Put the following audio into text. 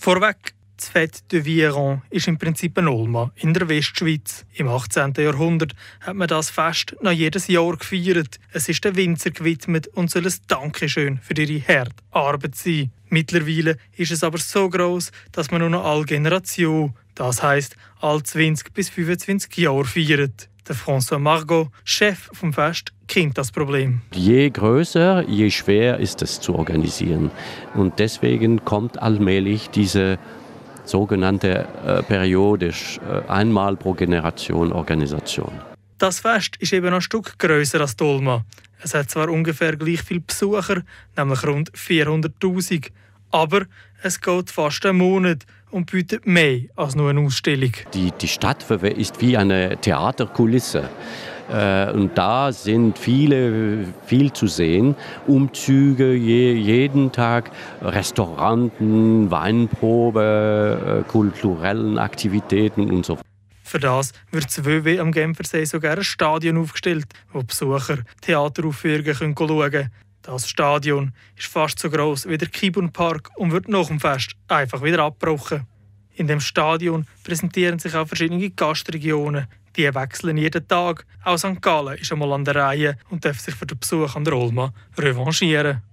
Vorweg, das Fête de Vieron ist im Prinzip eine Olma in der Westschweiz. Im 18. Jahrhundert hat man das Fest noch jedes Jahr gefeiert. Es ist den Winzer gewidmet und soll ein Dankeschön für ihre harte Arbeit sein. Mittlerweile ist es aber so gross, dass man nur noch alle Generationen, das heisst alle 20 bis 25 Jahre feiert. Der François Margot, Chef vom Fest, kennt das Problem. Je größer, je schwer ist es zu organisieren. Und deswegen kommt allmählich diese sogenannte periodisch, einmal pro Generation Organisation. Das Fest ist eben ein Stück grösser als die Olma. Es hat zwar ungefähr gleich viele Besucher, nämlich rund 400'000, aber es geht fast einen Monat und bietet mehr als nur eine Ausstellung. Die Stadt ist wie eine Theaterkulisse. Und da sind viel zu sehen. Umzüge jeden Tag, Restauranten, Weinprobe, kulturellen Aktivitäten und so. Für das wird das WW am Genfersee sogar ein Stadion aufgestellt, wo Besucher Theateraufführungen schauen können. Das Stadion ist fast so gross wie der Kibun-Park und wird nach dem Fest einfach wieder abgebrochen. In dem Stadion präsentieren sich auch verschiedene Gastregionen. Die wechseln jeden Tag. Auch St. Gallen ist einmal an der Reihe und darf sich für den Besuch an der Olma revanchieren.